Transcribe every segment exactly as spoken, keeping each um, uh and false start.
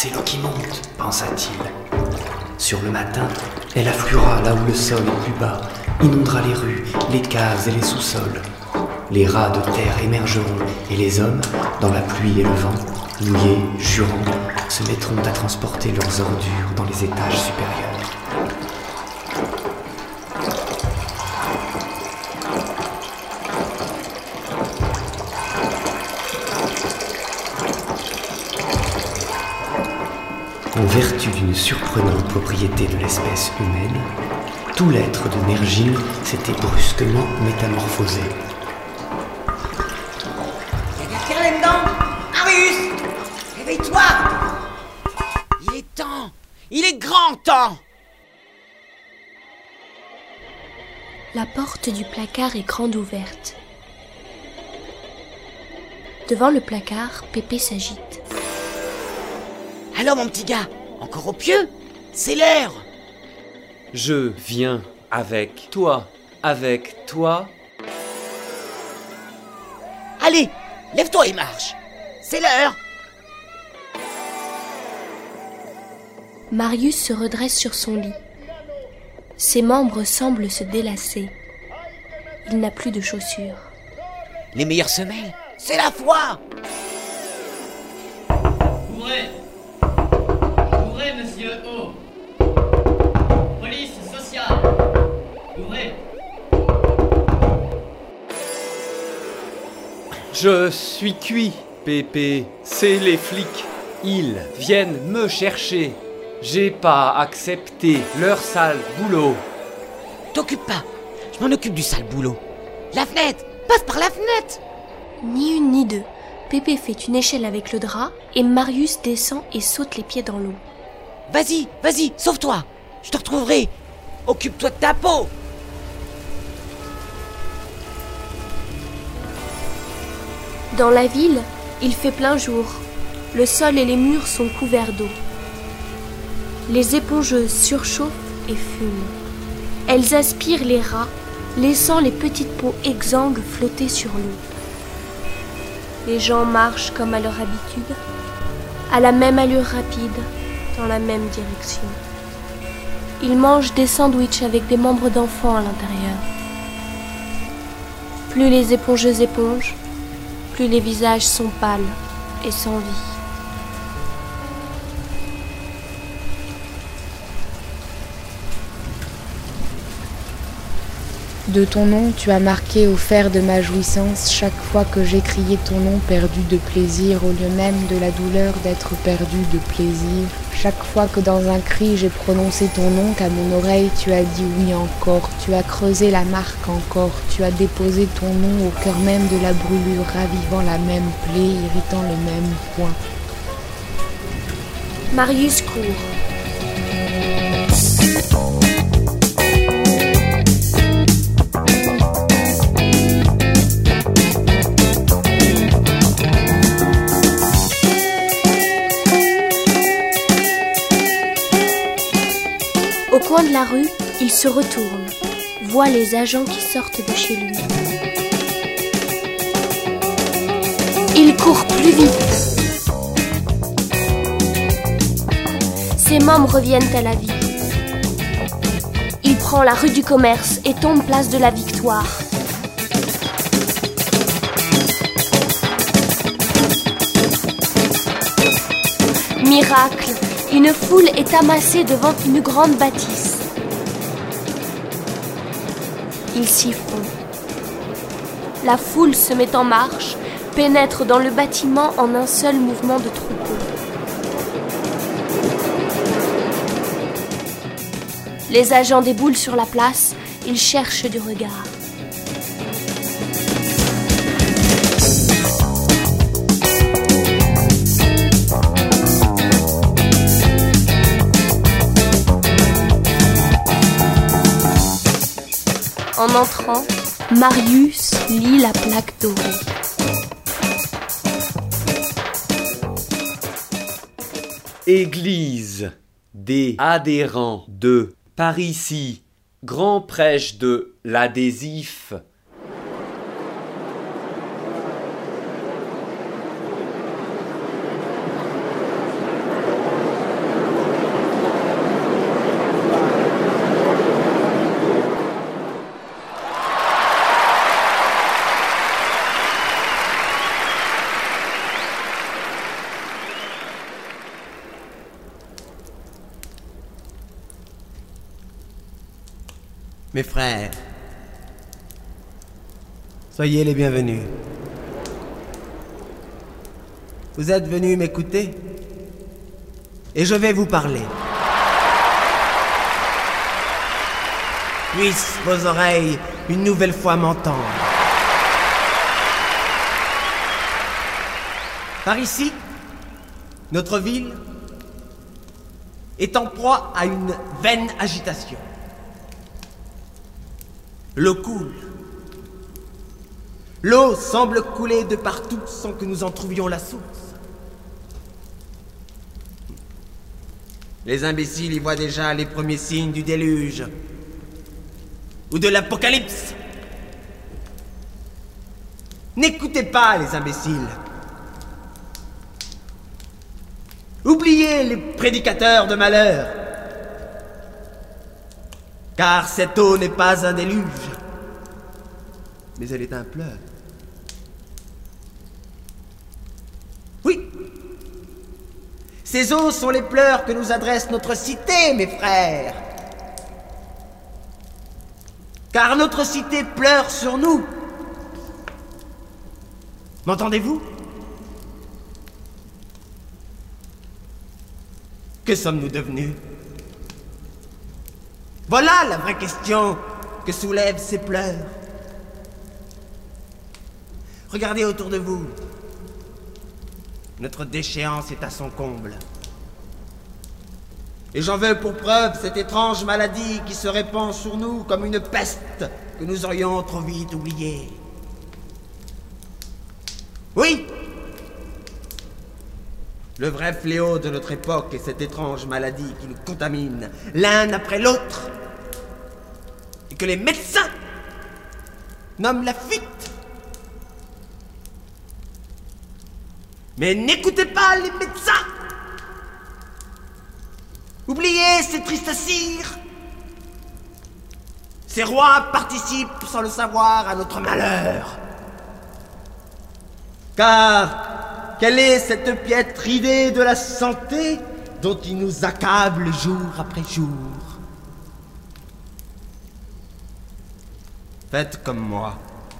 c'est l'eau qui monte, pensa-t-il. Sur le matin, elle affluera là où le sol est plus bas, inondera les rues, les caves et les sous-sols. Les rats de terre émergeront et les hommes, dans la pluie et le vent, mouillés, jurant, se mettront à transporter leurs ordures dans les étages supérieurs. En vertu d'une surprenante propriété de l'espèce humaine, tout l'être de Nergile s'était brusquement métamorphosé. Il y a quelqu'un là-dedans ? Marius ! Réveille-toi ! Il est temps ! Il est grand temps ! La porte du placard est grande ouverte. Devant le placard, Pépé s'agite. Alors mon petit gars, encore au pieu ? C'est l'heure ! Je viens avec toi, avec toi. Allez, lève-toi et marche ! C'est l'heure ! Marius se redresse sur son lit. Ses membres semblent se délasser. Il n'a plus de chaussures. Les meilleures semelles, c'est la foi ! Ouvrez ! Ouvrez, monsieur O. Police sociale. Ouvrez. Je suis cuit, Pépé. C'est les flics. Ils viennent me chercher. J'ai pas accepté leur sale boulot. T'occupe pas, je m'en occupe du sale boulot. La fenêtre, passe par la fenêtre ! Ni une ni deux. Pépé fait une échelle avec le drap et Marius descend et saute les pieds dans l'eau. Vas-y, vas-y, sauve-toi. Je te retrouverai. Occupe-toi de ta peau. Dans la ville, il fait plein jour. Le sol et les murs sont couverts d'eau. Les épongeuses surchauffent et fument. Elles aspirent les rats, laissant les petites peaux exsangues flotter sur l'eau. Les gens marchent comme à leur habitude, à la même allure rapide, dans la même direction. Ils mangent des sandwichs avec des membres d'enfants à l'intérieur. Plus les épongeuses épongent, plus les visages sont pâles et sans vie. De ton nom, tu as marqué au fer de ma jouissance chaque fois que j'ai crié ton nom perdu de plaisir au lieu même de la douleur d'être perdu de plaisir. Chaque fois que dans un cri j'ai prononcé ton nom, qu'à mon oreille tu as dit oui encore, tu as creusé la marque encore, tu as déposé ton nom au cœur même de la brûlure, ravivant la même plaie, irritant le même point. Marius court. Au coin de la rue, il se retourne, voit les agents qui sortent de chez lui. Il court plus vite. Ses membres reviennent à la vie. Il prend la rue du Commerce et tombe place de la Victoire. Miracle! Une foule est amassée devant une grande bâtisse. Il s'y fond. La foule se met en marche, pénètre dans le bâtiment en un seul mouvement de troupeau. Les agents déboulent sur la place, ils cherchent du regard. En entrant, Marius lit la plaque dorée. Église des adhérents de Parisis, grand prêche de l'adhésif. Mes frères, soyez les bienvenus. Vous êtes venus m'écouter et je vais vous parler. Puissent vos oreilles une nouvelle fois m'entendre. Par ici, notre ville est en proie à une vaine agitation. L'eau coule. L'eau semble couler de partout sans que nous en trouvions la source. Les imbéciles y voient déjà les premiers signes du déluge ou de l'apocalypse. N'écoutez pas les imbéciles. Oubliez les prédicateurs de malheur. Car cette eau n'est pas un déluge, mais elle est un pleur. Oui, ces eaux sont les pleurs que nous adresse notre cité, mes frères. Car notre cité pleure sur nous. M'entendez-vous? Que sommes-nous devenus? Voilà la vraie question que soulèvent ces pleurs. Regardez autour de vous. Notre déchéance est à son comble. Et j'en veux pour preuve cette étrange maladie qui se répand sur nous comme une peste que nous aurions trop vite oubliée. Oui! Le vrai fléau de notre époque est cette étrange maladie qui nous contamine l'un après l'autre et que les médecins nomment la fuite. Mais n'écoutez pas les médecins. Oubliez ces tristes cires. Ces rois participent sans le savoir à notre malheur. Car quelle est cette piètre idée de la santé dont ils nous accablent jour après jour? Faites comme moi.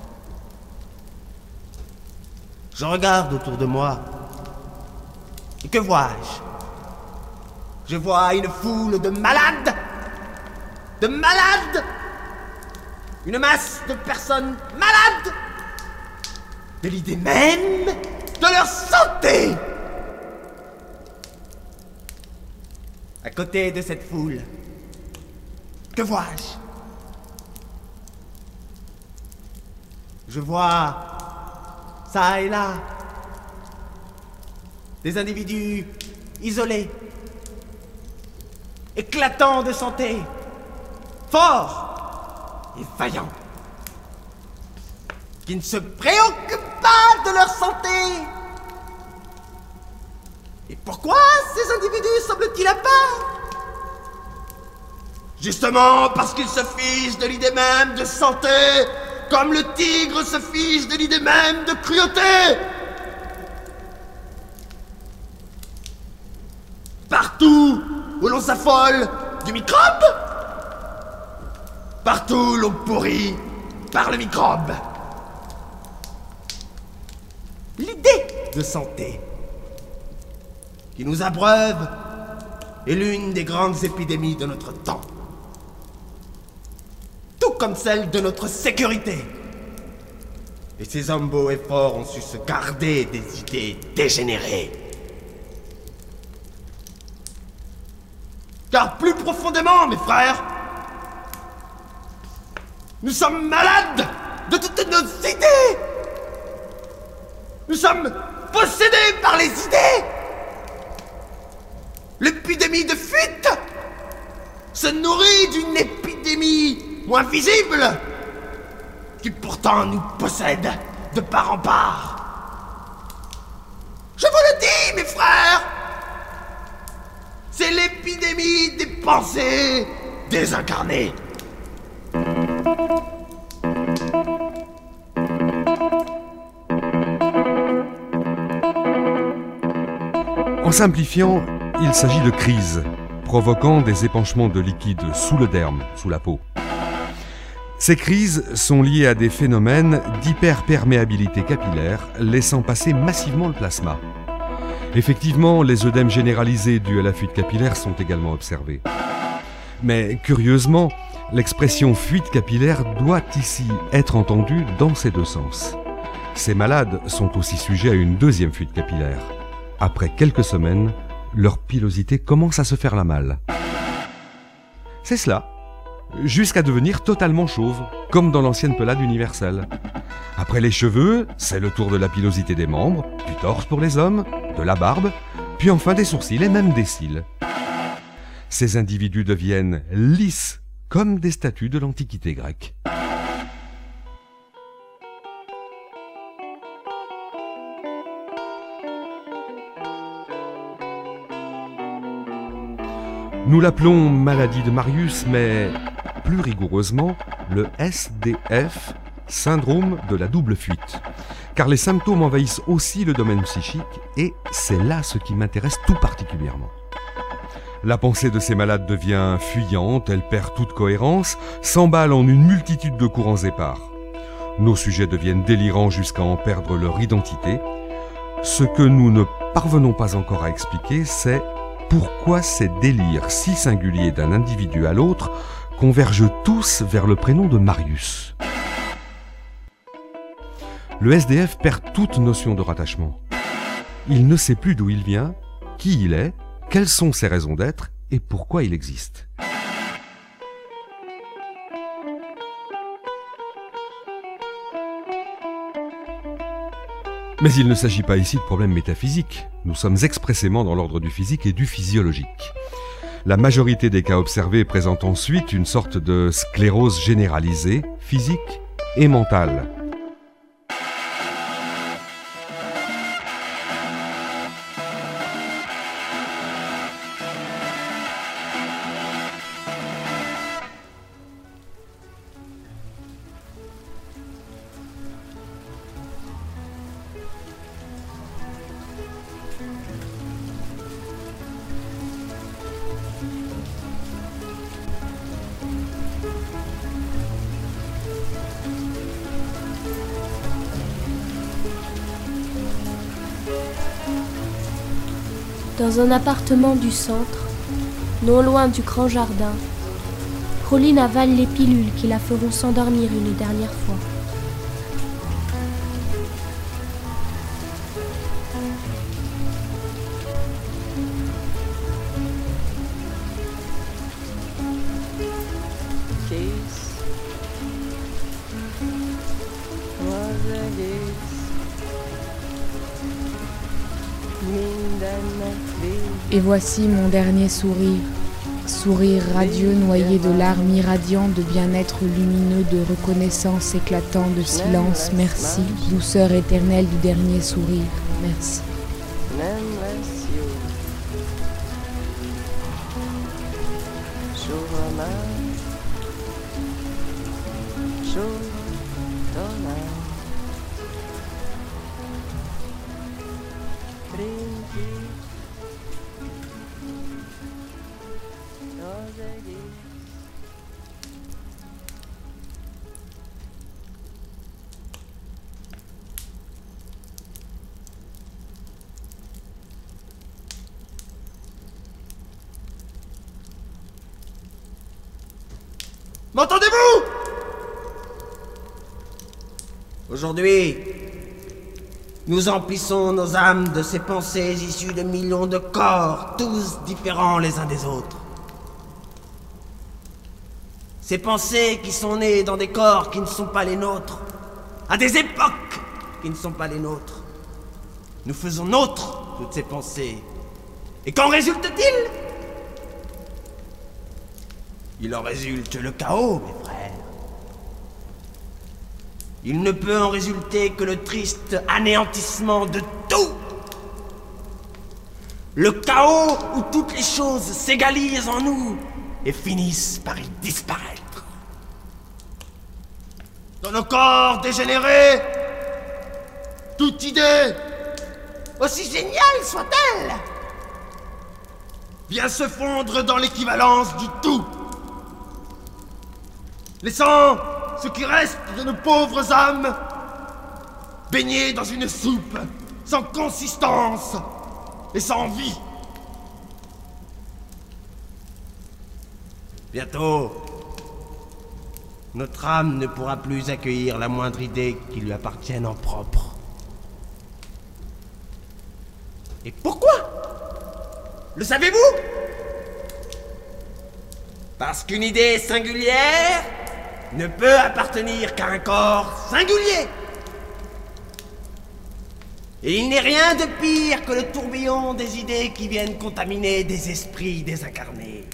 Je regarde autour de moi. Et que vois-je? Je vois une foule de malades. De malades. Une masse de personnes malades. De l'idée même de leur santé. À côté de cette foule, que vois-je? Je vois, ça et là, des individus isolés, éclatants de santé, forts et vaillants, qui ne se préoccupent pas de leur santé. Et pourquoi ces individus semblent-ils à part? Justement parce qu'ils se fichent de l'idée même de santé, comme le tigre se fiche de l'idée même de cruauté. Partout où l'on s'affole du microbe, partout l'on pourrit par le microbe. L'idée de santé qui nous abreuve est l'une des grandes épidémies de notre temps. Tout comme celle de notre sécurité. Et ces hommes beaux et forts ont su se garder des idées dégénérées. Car plus profondément, mes frères, nous sommes malades de toutes nos idées. Nous sommes possédés par les idées. L'épidémie de fuite se nourrit d'une épidémie moins visible qui pourtant nous possède de part en part. Je vous le dis, mes frères, c'est l'épidémie des pensées désincarnées. En simplifiant, il s'agit de crises, provoquant des épanchements de liquide sous le derme, sous la peau. Ces crises sont liées à des phénomènes d'hyperperméabilité capillaire, laissant passer massivement le plasma. Effectivement, les œdèmes généralisés dus à la fuite capillaire sont également observés. Mais curieusement, l'expression fuite capillaire doit ici être entendue dans ces deux sens. Ces malades sont aussi sujets à une deuxième fuite capillaire. Après quelques semaines, leur pilosité commence à se faire la malle. C'est cela, jusqu'à devenir totalement chauve, comme dans l'ancienne pelade universelle. Après les cheveux, c'est le tour de la pilosité des membres, du torse pour les hommes, de la barbe, puis enfin des sourcils et même des cils. Ces individus deviennent lisses, comme des statues de l'Antiquité grecque. Nous l'appelons maladie de Marius, mais plus rigoureusement, le S D F, syndrome de la double fuite. Car les symptômes envahissent aussi le domaine psychique, et c'est là ce qui m'intéresse tout particulièrement. La pensée de ces malades devient fuyante, elle perd toute cohérence, s'emballe en une multitude de courants épars. Nos sujets deviennent délirants jusqu'à en perdre leur identité. Ce que nous ne parvenons pas encore à expliquer, c'est pourquoi ces délires si singuliers d'un individu à l'autre convergent tous vers le prénom de Marius. Le S D F perd toute notion de rattachement. Il ne sait plus d'où il vient, qui il est, quelles sont ses raisons d'être et pourquoi il existe. Mais il ne s'agit pas ici de problèmes métaphysiques. Nous sommes expressément dans l'ordre du physique et du physiologique. La majorité des cas observés présentent ensuite une sorte de sclérose généralisée, physique et mentale. Dans un appartement du centre, non loin du grand jardin, Pauline avale les pilules qui la feront s'endormir une dernière fois. Et voici mon dernier sourire, sourire radieux noyé de larmes irradiant de bien-être lumineux, de reconnaissance éclatant, de silence, merci, douceur éternelle du dernier sourire, merci. M'entendez-vous? Aujourd'hui, nous emplissons nos âmes de ces pensées issues de millions de corps, tous différents les uns des autres. Ces pensées qui sont nées dans des corps qui ne sont pas les nôtres, à des époques qui ne sont pas les nôtres. Nous faisons nôtres toutes ces pensées. Et qu'en résulte-t-il? Il en résulte le chaos, mes frères. Il ne peut en résulter que le triste anéantissement de tout. Le chaos où toutes les choses s'égalisent en nous et finissent par y disparaître. Dans nos corps dégénérés, toute idée, aussi géniale soit-elle, vient se fondre dans l'équivalence du tout, laissant ce qui reste de nos pauvres âmes, baignés dans une soupe sans consistance et sans vie. Bientôt, notre âme ne pourra plus accueillir la moindre idée qui lui appartienne en propre. Et pourquoi? Le savez-vous? Parce qu'une idée singulière ne peut appartenir qu'à un corps singulier. Et il n'est rien de pire que le tourbillon des idées qui viennent contaminer des esprits désincarnés.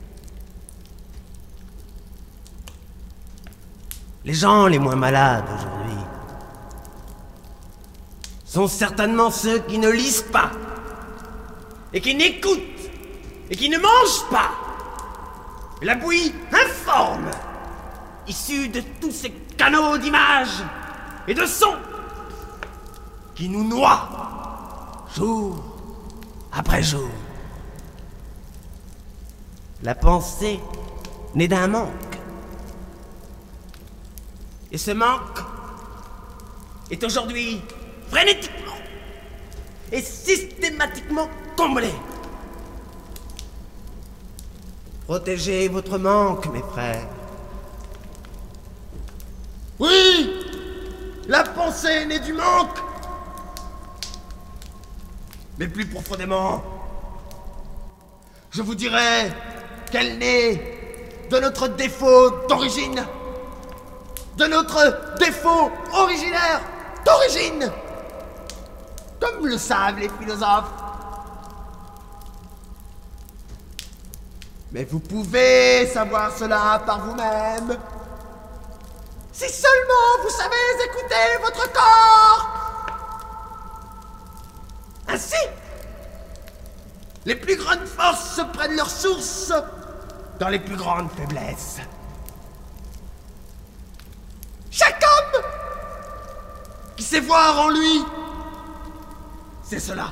Les gens les moins malades aujourd'hui sont certainement ceux qui ne lisent pas, et qui n'écoutent, et qui ne mangent pas. La bouillie informe, issue de tous ces canaux d'images et de sons, qui nous noient, jour après jour. La pensée naît d'un manque. Et ce manque est aujourd'hui frénétiquement et systématiquement comblé. Protégez votre manque, mes frères. Oui, la pensée naît du manque. Mais plus profondément, je vous dirais qu'elle naît de notre défaut d'origine. De notre défaut originaire d'origine, comme le savent les philosophes. Mais vous pouvez savoir cela par vous-même, si seulement vous savez écouter votre corps. Ainsi, les plus grandes forces prennent leur source dans les plus grandes faiblesses. Chaque homme qui sait voir en lui, c'est cela.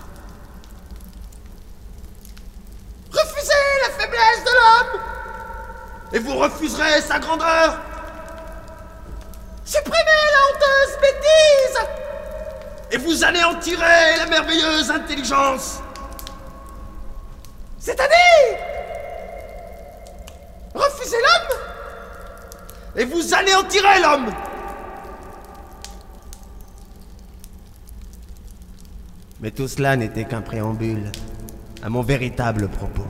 Refusez la faiblesse de l'homme, et vous refuserez sa grandeur. Supprimez la honteuse bêtise, et vous anéantirez la merveilleuse intelligence. C'est-à-dire, refusez l'homme, et vous anéantirez l'homme. Mais tout cela n'était qu'un préambule à mon véritable propos.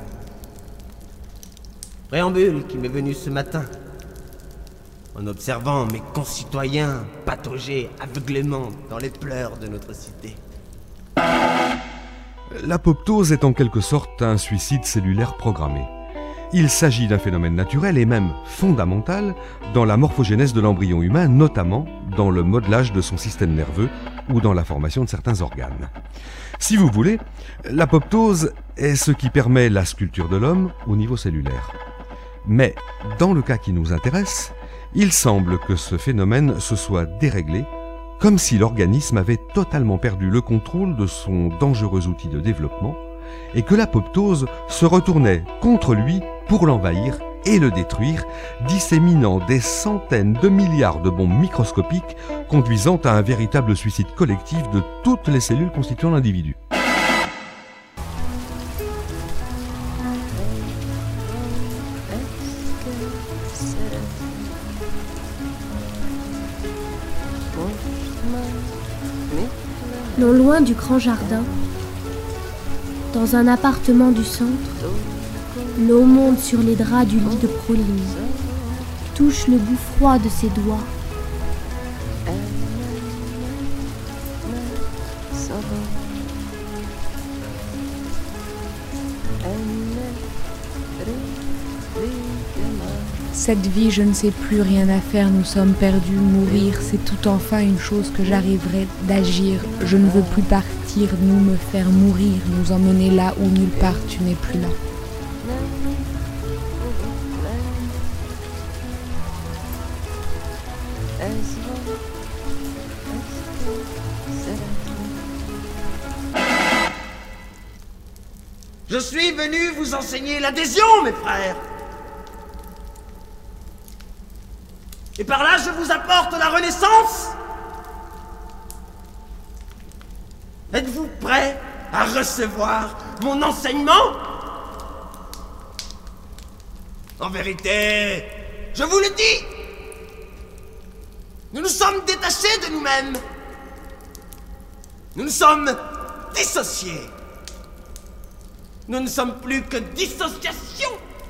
Préambule qui m'est venu ce matin, en observant mes concitoyens patauger aveuglément dans les pleurs de notre cité. L'apoptose est en quelque sorte un suicide cellulaire programmé. Il s'agit d'un phénomène naturel et même fondamental dans la morphogénèse de l'embryon humain, notamment dans le modelage de son système nerveux ou dans la formation de certains organes. Si vous voulez, l'apoptose est ce qui permet la sculpture de l'homme au niveau cellulaire. Mais dans le cas qui nous intéresse, il semble que ce phénomène se soit déréglé, comme si l'organisme avait totalement perdu le contrôle de son dangereux outil de développement, et que l'apoptose se retournait contre lui pour l'envahir et le détruire, disséminant des centaines de milliards de bombes microscopiques, conduisant à un véritable suicide collectif de toutes les cellules constituant l'individu. Non loin du grand jardin, dans un appartement du centre, l'eau monte sur les draps du lit de Proline, touche le bout froid de ses doigts. Cette vie, je ne sais plus rien à faire, nous sommes perdus, mourir, c'est tout enfin une chose que j'arriverai d'agir. Je ne veux plus partir, nous me faire mourir, nous emmener là où nulle part tu n'es plus là. Je suis venu vous enseigner l'adhésion, mes frères. Et par là, je vous apporte la renaissance? Êtes-vous prêt à recevoir mon enseignement? En vérité, je vous le dis, nous nous sommes détachés de nous-mêmes. Nous nous sommes dissociés. Nous ne sommes plus que dissociation.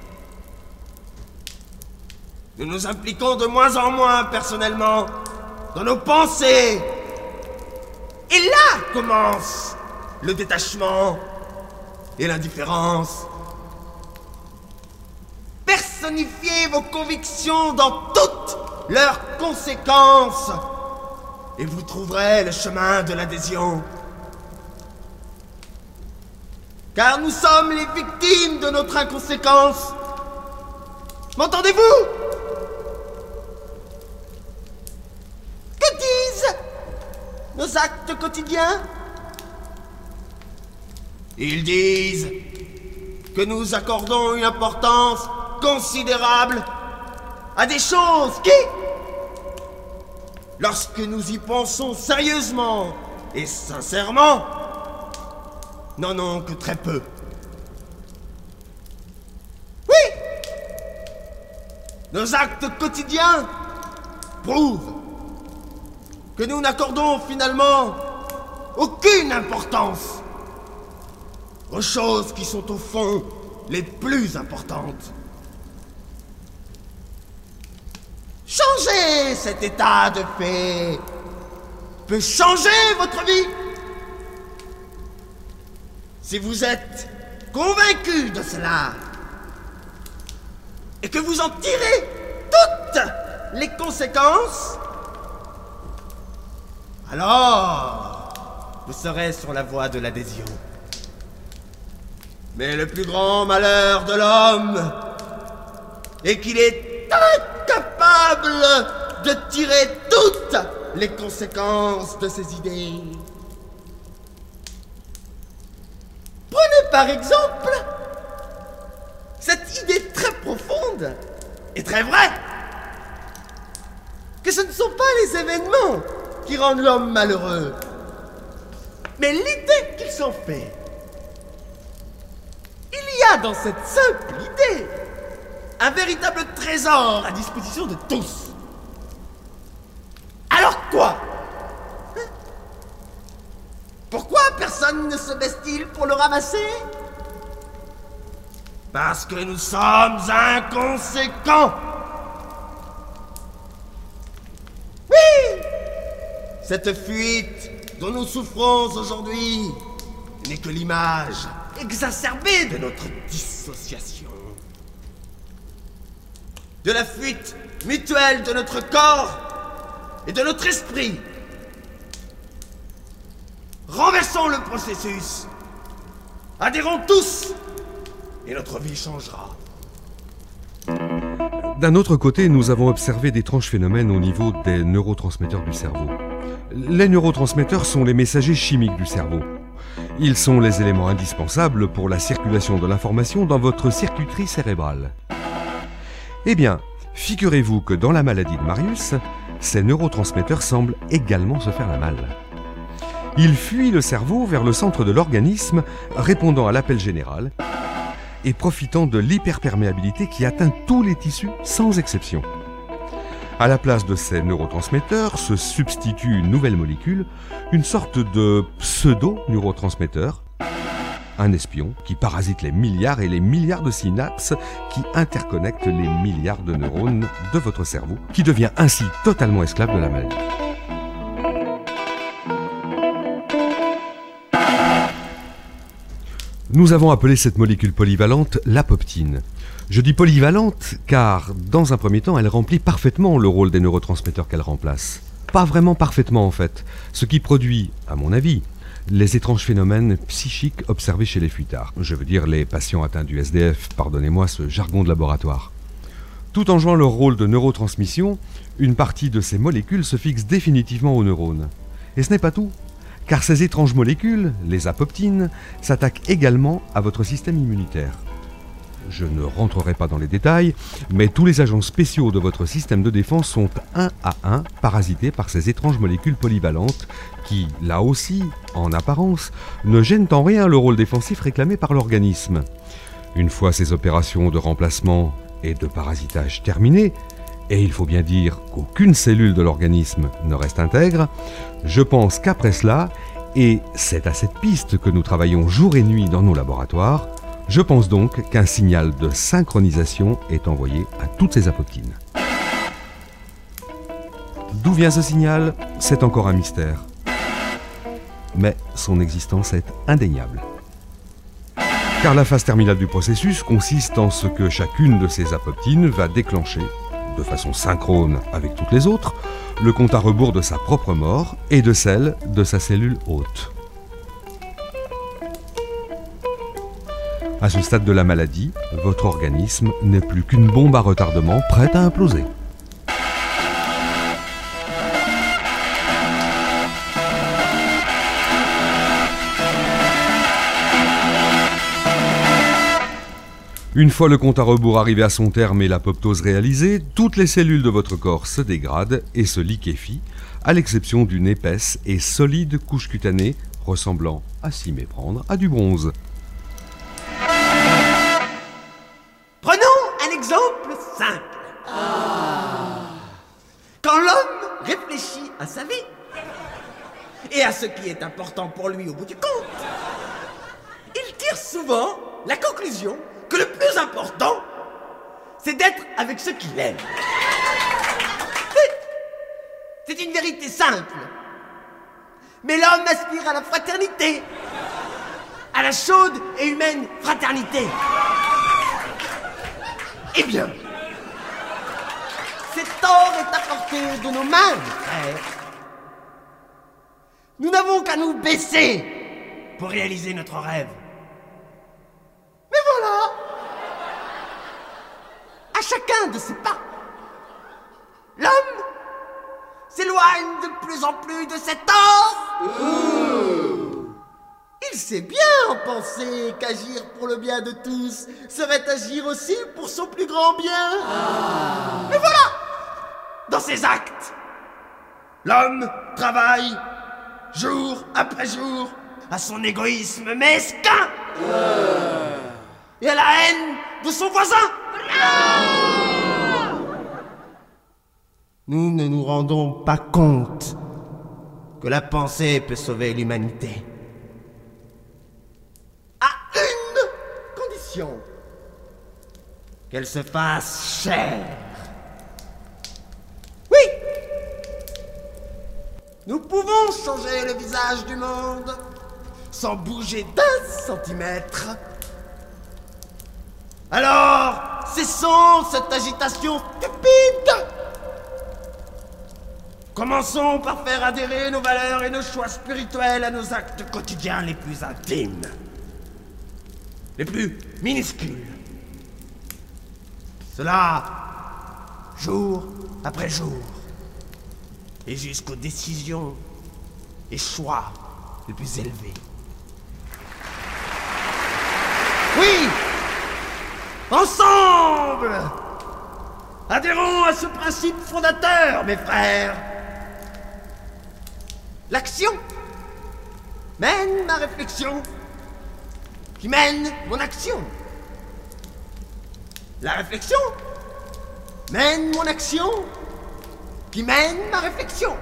Nous nous impliquons de moins en moins personnellement dans nos pensées. Et là commence le détachement et l'indifférence. Personnifiez vos convictions dans toutes leurs conséquences et vous trouverez le chemin de l'adhésion. Car nous sommes les victimes de notre inconséquence. M'entendez-vous? Que disent nos actes quotidiens? Ils disent que nous accordons une importance considérable à des choses qui, lorsque nous y pensons sérieusement et sincèrement, n'en ont que très peu. Oui! Nos actes quotidiens prouvent que nous n'accordons finalement aucune importance aux choses qui sont au fond les plus importantes. Changer cet état de fait peut changer votre vie. Si vous êtes convaincu de cela et que vous en tirez toutes les conséquences, alors vous serez sur la voie de l'adhésion. Mais le plus grand malheur de l'homme est qu'il est incapable de tirer toutes les conséquences de ses idées. Prenez par exemple cette idée très profonde et très vraie que ce ne sont pas les événements qui rendent l'homme malheureux, mais l'idée qu'il s'en fait. Il y a dans cette simple idée un véritable trésor à disposition de tous. Alors quoi? Pourquoi personne ne se baisse-t-il pour le ramasser? Parce que nous sommes inconséquents. Oui! Cette fuite dont nous souffrons aujourd'hui n'est que l'image exacerbée de notre dissociation. De la fuite mutuelle de notre corps et de notre esprit. Renversons le processus. Adhérons tous et notre vie changera. D'un autre côté, nous avons observé d'étranges phénomènes au niveau des neurotransmetteurs du cerveau. Les neurotransmetteurs sont les messagers chimiques du cerveau. Ils sont les éléments indispensables pour la circulation de l'information dans votre circuiterie cérébrale. Eh bien, figurez-vous que dans la maladie de Marius, ces neurotransmetteurs semblent également se faire la malle. Ils fuient le cerveau vers le centre de l'organisme, répondant à l'appel général et profitant de l'hyperperméabilité qui atteint tous les tissus sans exception. À la place de ces neurotransmetteurs se substitue une nouvelle molécule, une sorte de pseudo-neurotransmetteur, un espion qui parasite les milliards et les milliards de synapses qui interconnectent les milliards de neurones de votre cerveau, qui devient ainsi totalement esclave de la maladie. Nous avons appelé cette molécule polyvalente l'apoptine. Je dis polyvalente car, dans un premier temps, elle remplit parfaitement le rôle des neurotransmetteurs qu'elle remplace. Pas vraiment parfaitement en fait, ce qui produit, à mon avis, les étranges phénomènes psychiques observés chez les fuitards. Je veux dire les patients atteints du S D F, pardonnez-moi ce jargon de laboratoire. Tout en jouant leur rôle de neurotransmission, une partie de ces molécules se fixe définitivement aux neurones. Et ce n'est pas tout. Car ces étranges molécules, les apoptines, s'attaquent également à votre système immunitaire. Je ne rentrerai pas dans les détails, mais tous les agents spéciaux de votre système de défense sont un à un parasités par ces étranges molécules polyvalentes qui, là aussi, en apparence, ne gênent en rien le rôle défensif réclamé par l'organisme. Une fois ces opérations de remplacement et de parasitage terminées, et il faut bien dire qu'aucune cellule de l'organisme ne reste intègre, je pense qu'après cela, et c'est à cette piste que nous travaillons jour et nuit dans nos laboratoires, je pense donc qu'un signal de synchronisation est envoyé à toutes ces apoptines. D'où vient ce signal ? C'est encore un mystère. Mais son existence est indéniable. Car la phase terminale du processus consiste en ce que chacune de ces apoptines va déclencher, de façon synchrone avec toutes les autres, le compte à rebours de sa propre mort et de celle de sa cellule hôte. À ce stade de la maladie, votre organisme n'est plus qu'une bombe à retardement prête à imploser. Une fois le compte à rebours arrivé à son terme et l'apoptose réalisée, toutes les cellules de votre corps se dégradent et se liquéfient, à l'exception d'une épaisse et solide couche cutanée ressemblant, à s'y méprendre, à du bronze. Prenons un exemple simple. Quand l'homme réfléchit à sa vie et à ce qui est important pour lui au bout du compte, il tire souvent la conclusion que le plus important, c'est d'être avec ceux qu'il aime. C'est une vérité simple. Mais l'homme aspire à la fraternité, à la chaude et humaine fraternité. Eh bien, cet or est à portée de nos mains, frère. Nous n'avons qu'à nous baisser pour réaliser notre rêve. Mais voilà, à chacun de ses pas, l'homme s'éloigne de plus en plus de cet or. Mmh. Il sait bien en penser qu'agir pour le bien de tous serait agir aussi pour son plus grand bien. Ah. Mais voilà, dans ses actes, l'homme travaille jour après jour à son égoïsme mesquin. Ah. Et à la haine de son voisin. Nous ne nous rendons pas compte que la pensée peut sauver l'humanité. À une condition, qu'elle se fasse chère. Oui, nous pouvons changer le visage du monde sans bouger d'un centimètre. Alors, cessons cette agitation stupide. Commençons par faire adhérer nos valeurs et nos choix spirituels à nos actes quotidiens les plus intimes, les plus minuscules. Cela, jour après jour, et jusqu'aux décisions et choix les plus élevés. Oui! Ensemble! Adhérons à ce principe fondateur, mes frères. L'action mène ma réflexion, qui mène mon action. La réflexion mène mon action, qui mène ma réflexion.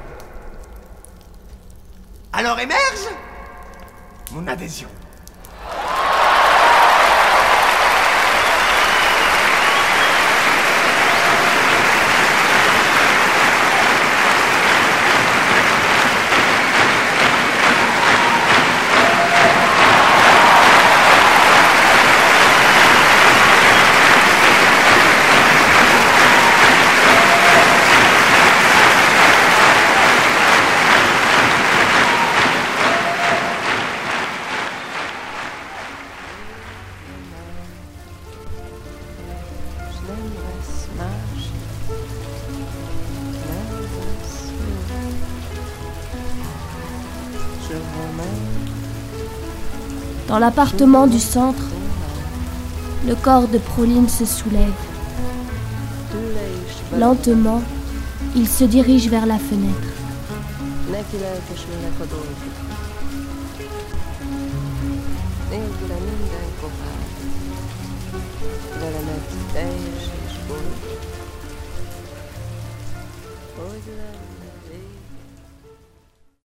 Alors émerge mon adhésion. Dans l'appartement du centre, Le corps de Proline se soulève. Lentement, il se dirige vers la fenêtre. Pois é.